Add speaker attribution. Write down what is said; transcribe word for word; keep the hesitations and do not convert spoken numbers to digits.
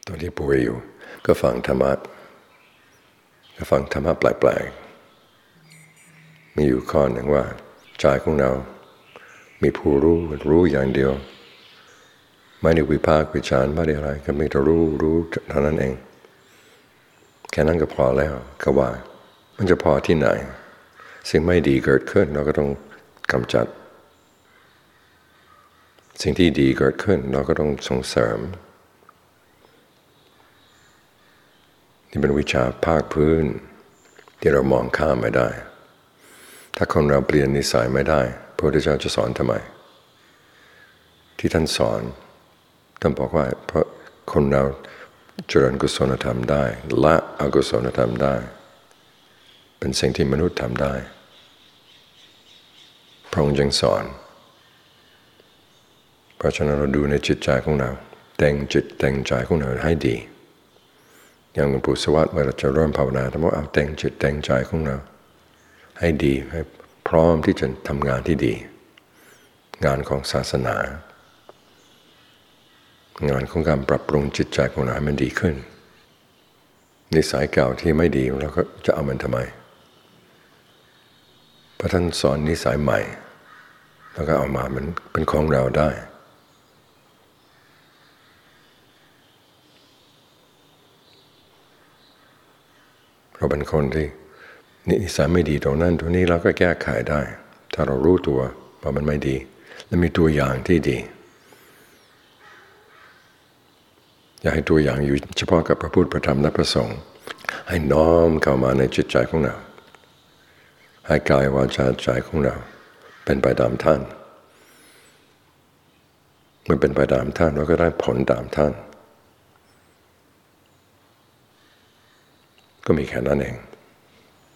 Speaker 1: ตอนที่ป่วยอยู่ก็ฟังธรรมะก็ฟังธรรมะแปลกๆมีอยู่ข้อหนึ่งว่าใจของเรามีผู้รู้รู้อย่างเดียวไม่ได้วิพากษ์วิจารณ์ไม่ได้อะไรก็มีแต่รู้รู้เท่านั้นเองแค่นั้นก็พอแล้วก็ว่ามันจะพอที่ไหนสิ่งไม่ดีเกิดขึ้นเราก็ต้องกำจัดสิ่งที่ดีเกิดขึ้นเราก็ต้องส่งเสริมนี่เป็นวิชาภาคพื้นที่เรามองข้ามไม่ได้ถ้าคนเราเปลี่ยนนิสัยไม่ได้พระพุทธเจ้าจะสอนทำไมที่ท่านสอนท่านบอกว่าเพราะคนเราเจริญกุศลธรรมได้ละอกุศลธรรมได้เป็นสิ่งที่มนุษย์ทำได้พระองค์จึงสอนเพราะฉะนั้นเราดูในจิตใจของเราแต่งจิตแต่งใจของเราให้ดีอย่างหลวงปู่สวัสดิ์เวลาจะเริ่มภาวนาท่านบอกเอาแต่งจิตแต่งใจของเราให้ดีให้พร้อมที่จะทำงานที่ดีงานของศาสนางานของการปรับปรุงจิตใจของเราให้มันดีขึ้นนิสัยเก่าที่ไม่ดีเราก็จะเอามันทำไมพระท่านสอนนิสัยใหม่แล้วก็เอามามันเป็นของเราได้เราเป็นคนที่นิสัยไม่ดีตรงนั้นตรงนี้เราก็แก้ไขได้ถ้าเรารู้ตัวว่ามันไม่ดีและมีตัวอย่างที่ดีอย่าให้ตัวอย่างอยู่เฉพาะกับพระพุทธพระธรรมและพระสงฆ์ให้น้อมเข้ามาในจิตใจของเราให้กายวาจาใจของเราเป็นไปตามท่านเมื่อเป็นไปตามท่านเราก็ได้ผลตามท่านก็มีแค่นั้นเอง